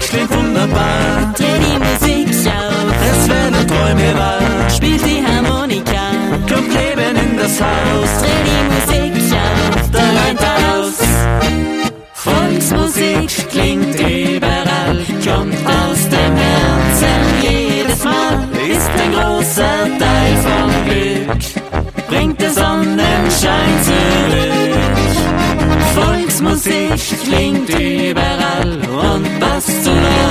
klingt wunderbar. Dreh die Musik auf, Es werden Träume wahr. spielt die Harmonika. Kommt Leben in das Haus. Dreh die Musik auf, Da rein, da aus. Volksmusik klingt überall, kommt aus dem Herzen jedes Mal, ist ein großer Teil vom Glück, bringt der Sonnenschein zurück. Volksmusik klingt überall und passt zu